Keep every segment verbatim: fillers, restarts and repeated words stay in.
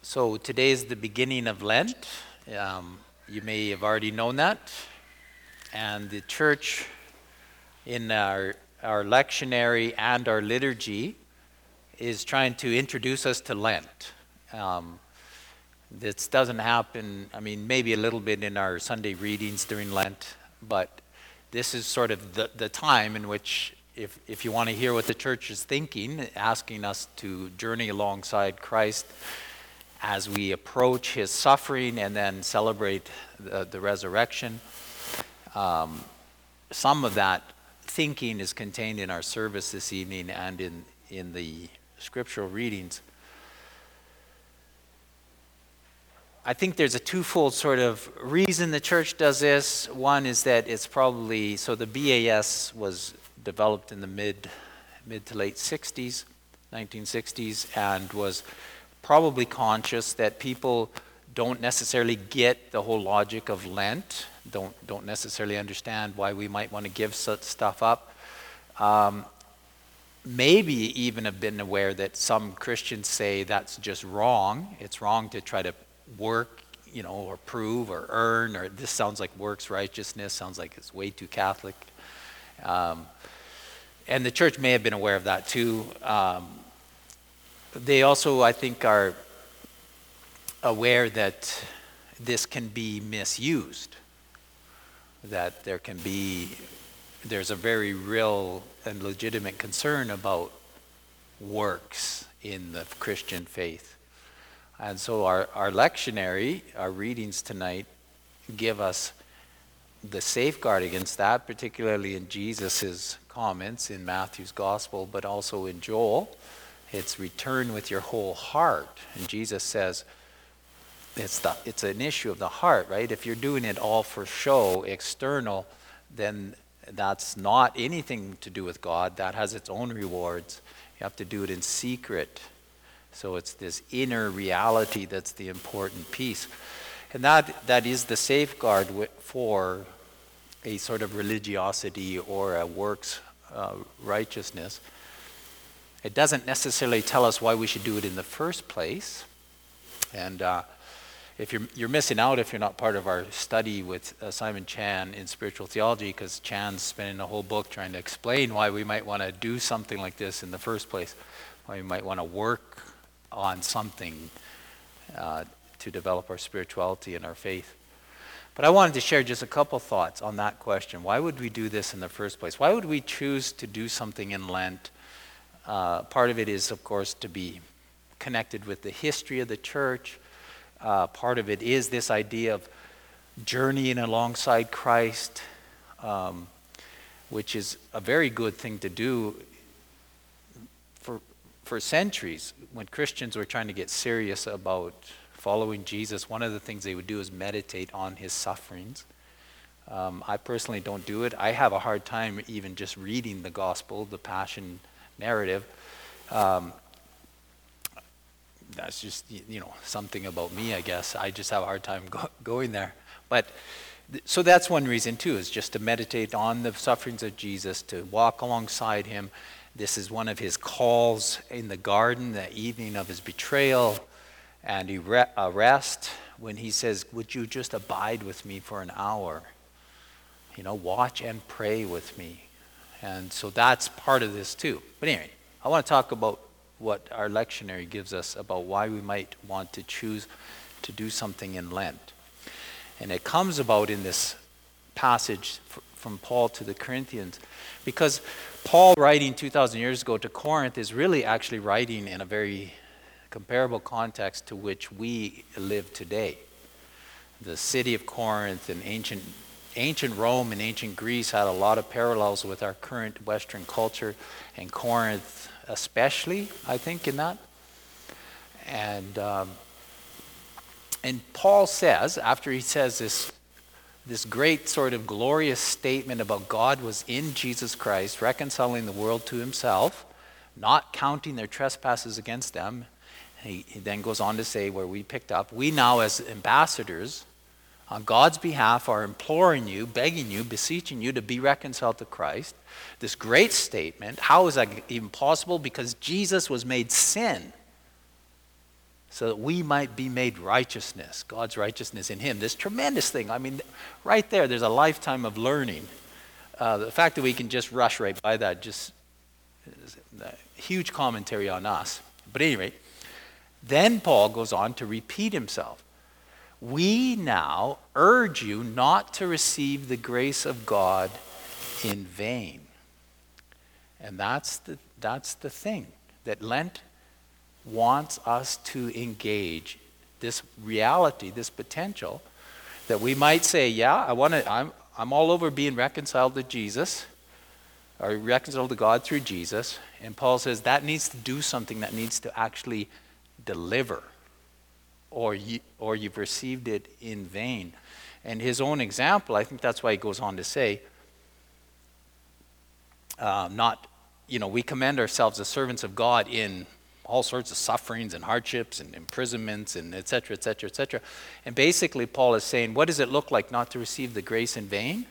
So today is the beginning of Lent. Um, you may have already known that. And the church in our, our lectionary and our liturgy is trying to introduce us to Lent. Um, this doesn't happen, I mean, maybe a little bit in our Sunday readings during Lent, but this is sort of the, the time in which, if, if you want to hear what the church is thinking, asking us to journey alongside Christ as we approach his suffering and then celebrate the, the resurrection. Um, some of that thinking is contained in our service this evening and in, in the scriptural readings. I think there's a twofold sort of reason the church does this. One is that it's probably, so the B A S was developed in the mid, mid to late sixties, nineteen sixties, and was probably conscious that people don't necessarily get the whole logic of Lent, don't don't necessarily understand why we might want to give such stuff up. Um, maybe even have been aware that some Christians say that's just wrong. It's wrong to try to work, you know, or prove or earn, or this sounds like works righteousness, sounds like it's way too Catholic. Um, and the church may have been aware of that too. Um, They also, I think, are aware that this can be misused, that there can be, there's a very real and legitimate concern about works in the Christian faith. And so our, our lectionary, our readings tonight, give us the safeguard against that, particularly in Jesus' comments in Matthew's gospel, but also in Joel. It's return with your whole heart. And Jesus says it's the it's an issue of the heart, right? If you're doing it all for show, external, then that's not anything to do with God. That has its own rewards. You have to do it in secret. So it's this inner reality that's the important piece. And that that is the safeguard for a sort of religiosity or a works uh, righteousness. It doesn't necessarily tell us why we should do it in the first place. And uh, if you're you're missing out if you're not part of our study with uh, Simon Chan in spiritual theology, because Chan's spending a whole book trying to explain why we might want to do something like this in the first place, why we might want to work on something uh, to develop our spirituality and our faith. But I wanted to share just a couple thoughts on that question. Why would we do this in the first place? Why would we choose to do something in Lent? Uh, part of it is, of course, to be connected with the history of the church. Uh, part of it is this idea of journeying alongside Christ, um, which is a very good thing to do. For, for centuries, when Christians were trying to get serious about following Jesus, one of the things they would do is meditate on his sufferings. Um, I personally don't do it. I have a hard time even just reading the gospel, the Passion narrative. Um, that's just, you know, something about me, I guess. I just have a hard time go- going there. But th- so that's one reason too, is just to meditate on the sufferings of Jesus, to walk alongside him. This is one of his calls in the garden, the evening of his betrayal and arrest, when he says, would you just abide with me for an hour? You know, watch and pray with me. And so that's part of this too. But anyway, I want to talk about what our lectionary gives us about why we might want to choose to do something in Lent. And it comes about in this passage from Paul to the Corinthians, because Paul, writing two thousand years ago to Corinth, is really actually writing in a very comparable context to which we live today. The city of Corinth and ancient Ancient Rome and ancient Greece had a lot of parallels with our current Western culture, and Corinth especially, I think, in that. And um, and Paul says, after he says this, this great sort of glorious statement about God was in Jesus Christ, reconciling the world to himself, not counting their trespasses against them, he, he then goes on to say, where we picked up, we now as ambassadors on God's behalf are imploring you, begging you, beseeching you to be reconciled to Christ. This great statement. How is that even possible? Because Jesus was made sin so that we might be made righteousness, God's righteousness in him. This tremendous thing. I mean, right there, there's a lifetime of learning. Uh, the fact that we can just rush right by that just is a huge commentary on us. But anyway, then Paul goes on to repeat himself. We now urge you not to receive the grace of God in vain. And that's the, that's the thing that Lent wants us to engage, this reality, this potential, that we might say, yeah, I want to, I'm, I'm all over being reconciled to Jesus, or reconciled to God through Jesus. And Paul says that needs to do something, that needs to actually deliver, or you, or you've received it in vain. And his own example, I think that's why he goes on to say, uh, not, you know, we commend ourselves as servants of God in all sorts of sufferings and hardships and imprisonments and et cetera, et cetera, et cetera. And basically Paul is saying, what does it look like not to receive the grace in vain?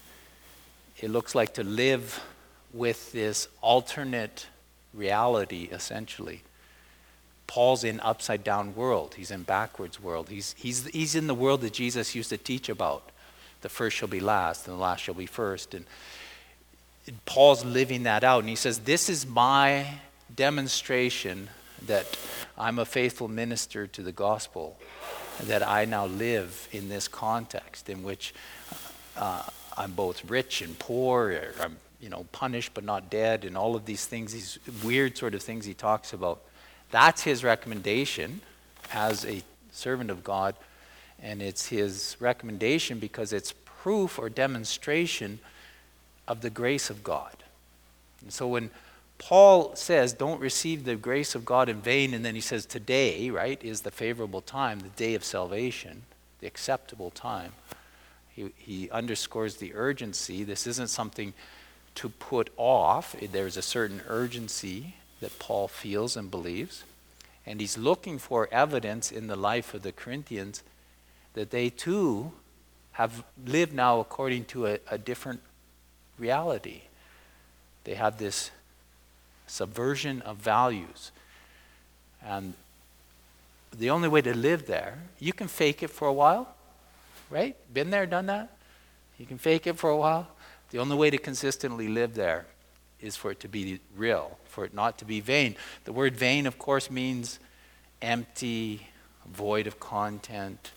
It looks like to live with this alternate reality, essentially. Paul's in upside down world. He's in backwards world. He's, he's, he's in the world that Jesus used to teach about. The first shall be last and the last shall be first. And Paul's living that out. And he says, this is my demonstration that I'm a faithful minister to the gospel, that I now live in this context in which uh, I'm both rich and poor, or I'm, you know, punished but not dead, and all of these things, these weird sort of things he talks about. That's his recommendation as a servant of God, and it's his recommendation because it's proof or demonstration of the grace of God. And so when Paul says, don't receive the grace of God in vain, and then he says, today, right, is the favorable time, the day of salvation, the acceptable time. He, he underscores the urgency. This isn't something to put off. There's a certain urgency that Paul feels and believes. And he's looking for evidence in the life of the Corinthians that they too have lived now according to a, a different reality. They have this subversion of values. And the only way to live there, you can fake it for a while, right? Been there, done that? You can fake it for a while. The only way to consistently live there is for it to be real, for it not to be vain. The word vain, of course, means empty, void of content,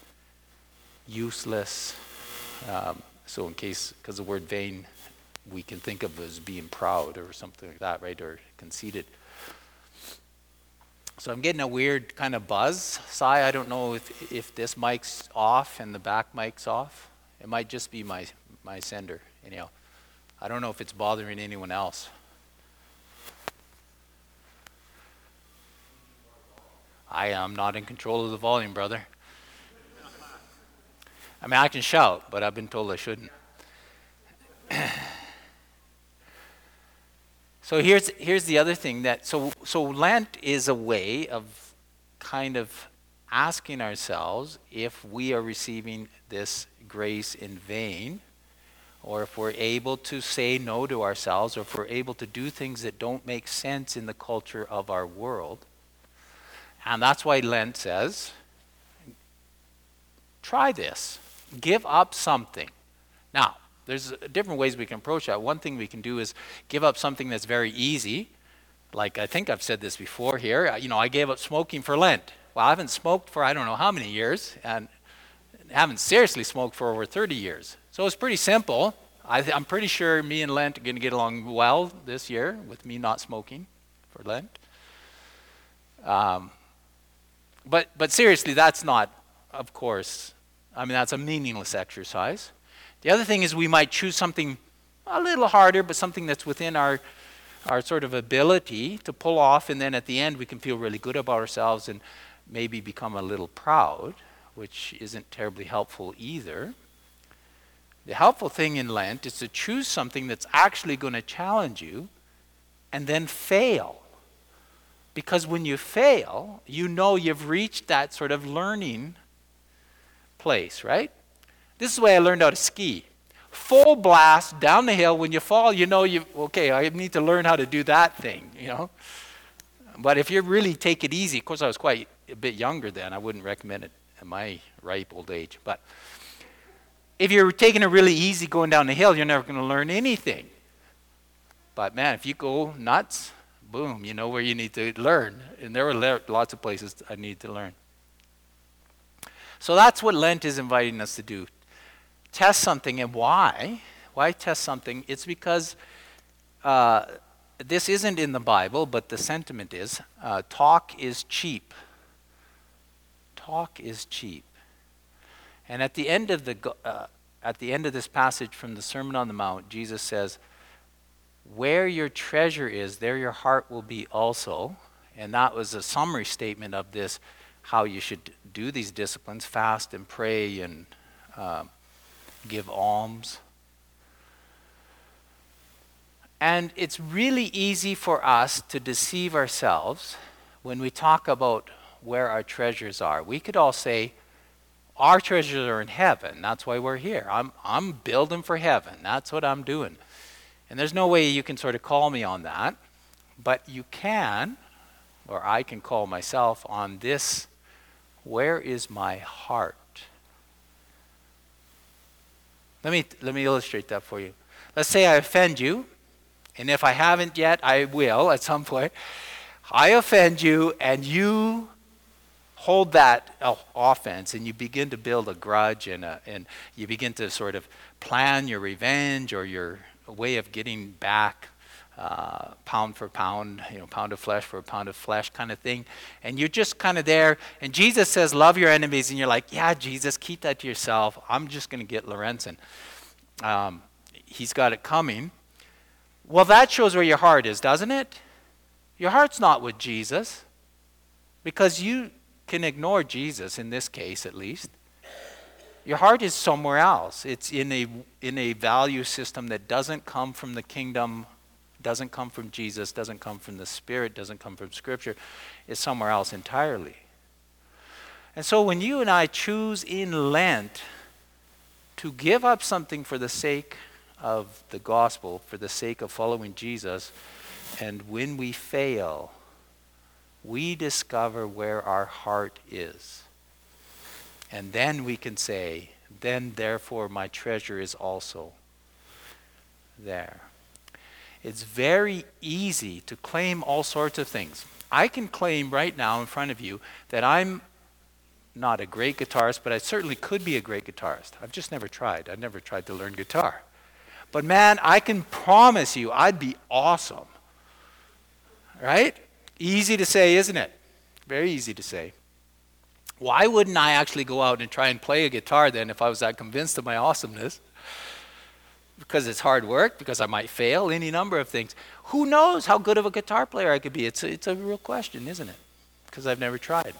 useless. Um, so in case, because the word vain, we can think of as being proud or something like that, right? Or conceited. So I'm getting a weird kind of buzz. Sai, I don't know if, if this mic's off and the back mic's off. It might just be my, my sender, anyhow. I don't know if it's bothering anyone else. I am not in control of the volume, brother. I mean, I can shout, but I've been told I shouldn't. So here's here's the other thing that so so Lent is a way of kind of asking ourselves if we are receiving this grace in vain, or if we're able to say no to ourselves, or if we're able to do things that don't make sense in the culture of our world. And that's why Lent says, try this. Give up something. Now, there's different ways we can approach that. One thing we can do is give up something that's very easy. Like, I think I've said this before here. You know, I gave up smoking for Lent. Well, I haven't smoked for I don't know how many years, and haven't seriously smoked for over thirty years. So it's pretty simple. I th- I'm pretty sure me and Lent are going to get along well this year with me not smoking for Lent. Um, but but seriously, that's not, of course, I mean, that's a meaningless exercise. The other thing is we might choose something a little harder, but something that's within our our sort of ability to pull off, and then at the end we can feel really good about ourselves and maybe become a little proud, which isn't terribly helpful either. The helpful thing in Lent is to choose something that's actually going to challenge you and then fail. Because when you fail, you know you've reached that sort of learning place, right? This is the way I learned how to ski. Full blast down the hill. When you fall, you know you okay. I need to learn how to do that thing. You know, But if you really take it easy, of course I was quite a bit younger then. I wouldn't recommend it at my ripe old age. But if you're taking it really easy going down the hill, you're never going to learn anything. But man, if you go nuts, boom, you know where you need to learn. And there were lots of places I need to learn. So that's what Lent is inviting us to do. Test something. And why? Why test something? It's because uh, this isn't in the Bible, but the sentiment is, uh, talk is cheap. Talk is cheap. And at the end of the uh, at the end of this passage from the Sermon on the Mount, Jesus says, "Where your treasure is, there your heart will be also." And that was a summary statement of this, how you should do these disciplines: fast and pray and uh, give alms. And it's really easy for us to deceive ourselves when we talk about where our treasures are. We could all say, our treasures are in heaven. That's why we're here. I'm, I'm building for heaven. That's what I'm doing. And there's no way you can sort of call me on that. But you can, or I can call myself on this: where is my heart? Let me, let me illustrate that for you. Let's say I offend you. And if I haven't yet, I will at some point. I offend you, and you hold that uh, offense, and you begin to build a grudge, and, a, and you begin to sort of plan your revenge or your way of getting back, uh, pound for pound, you know, pound of flesh for a pound of flesh kind of thing. And you're just kind of there. And Jesus says, love your enemies. And you're like, yeah, Jesus, keep that to yourself. I'm just going to get Lorenzen. Um, he's got it coming. Well, that shows where your heart is, doesn't it? Your heart's not with Jesus, because you can ignore Jesus, in this case at least. Your heart is somewhere else. It's in a in a value system that doesn't come from the kingdom, doesn't come from Jesus, doesn't come from the Spirit, doesn't come from Scripture. It's somewhere else entirely. And so when you and I choose in Lent to give up something for the sake of the gospel, for the sake of following Jesus, and when we fail, we discover where our heart is. And then we can say, then therefore my treasure is also there. It's very easy to claim all sorts of things. I can claim right now in front of you that I'm not a great guitarist, but I certainly could be a great guitarist. I've just never tried. I've never tried to learn guitar. But man, I can promise you I'd be awesome. Right? Easy to say, isn't it? Very easy to say. Why wouldn't I actually go out and try and play a guitar then if I was that convinced of my awesomeness? Because it's hard work, because I might fail, any number of things. Who knows how good of a guitar player I could be? It's a, it's a real question, isn't it? Because I've never tried.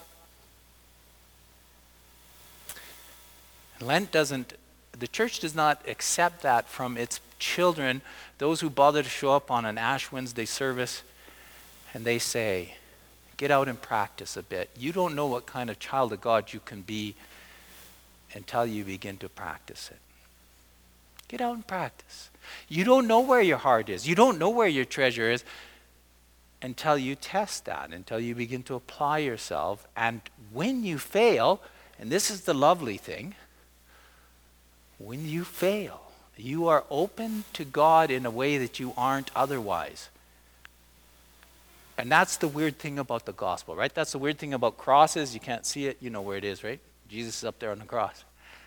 Lent doesn't, the church does not accept that from its children, those who bother to show up on an Ash Wednesday service, and they say, get out and practice a bit. You don't know what kind of child of God you can be until you begin to practice it. Get out and practice. You don't know where your heart is. You don't know where your treasure is until you test that, until you begin to apply yourself. And when you fail, and this is the lovely thing, when you fail, you are open to God in a way that you aren't otherwise. And that's the weird thing about the gospel, right? That's the weird thing about crosses. You can't see it. You know where it is, right? Jesus is up there on the cross.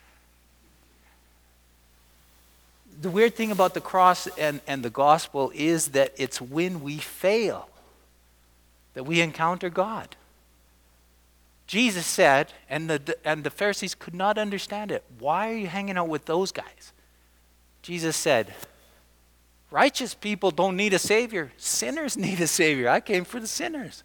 The weird thing about the cross and, and the gospel is that it's when we fail that we encounter God. Jesus said, and the, and the Pharisees could not understand it. Why are you hanging out with those guys? Jesus said, righteous people don't need a Savior. Sinners need a Savior. I came for the sinners.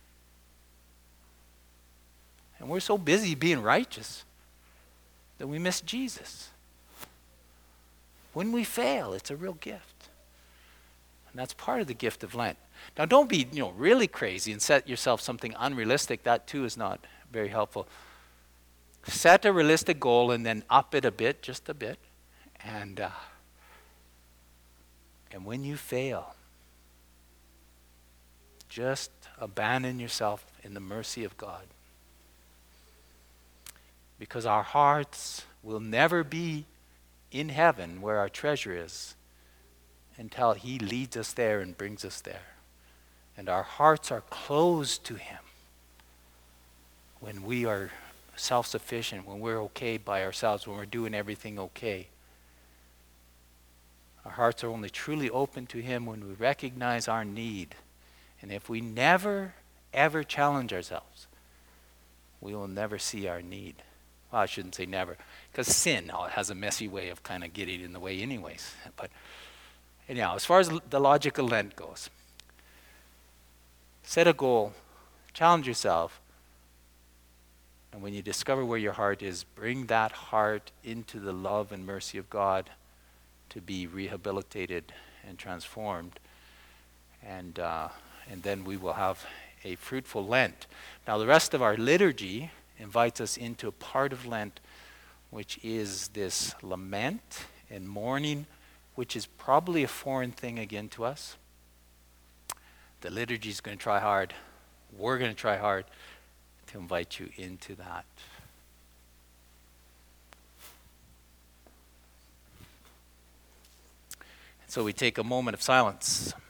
And we're so busy being righteous that we miss Jesus. When we fail, it's a real gift. And that's part of the gift of Lent. Now don't be, you know, really crazy and set yourself something unrealistic. That too is not very helpful. Set a realistic goal and then up it a bit, just a bit. And uh, and when you fail, just abandon yourself in the mercy of God. Because our hearts will never be in heaven where our treasure is until he leads us there and brings us there. And our hearts are closed to him when we are self-sufficient, when we're okay by ourselves, when we're doing everything okay. Our hearts are only truly open to him when we recognize our need. And if we never, ever challenge ourselves, we will never see our need. Well, I shouldn't say never, because sin has a messy way of kind of getting in the way anyways. But anyhow, as far as the logic of Lent goes, set a goal, challenge yourself, and when you discover where your heart is, bring that heart into the love and mercy of God to be rehabilitated and transformed. And, uh, and then we will have a fruitful Lent. Now, the rest of our liturgy invites us into a part of Lent which is this lament and mourning, which is probably a foreign thing again to us. The liturgy is going to try hard. We're going to try hard to invite you into that. So we take a moment of silence.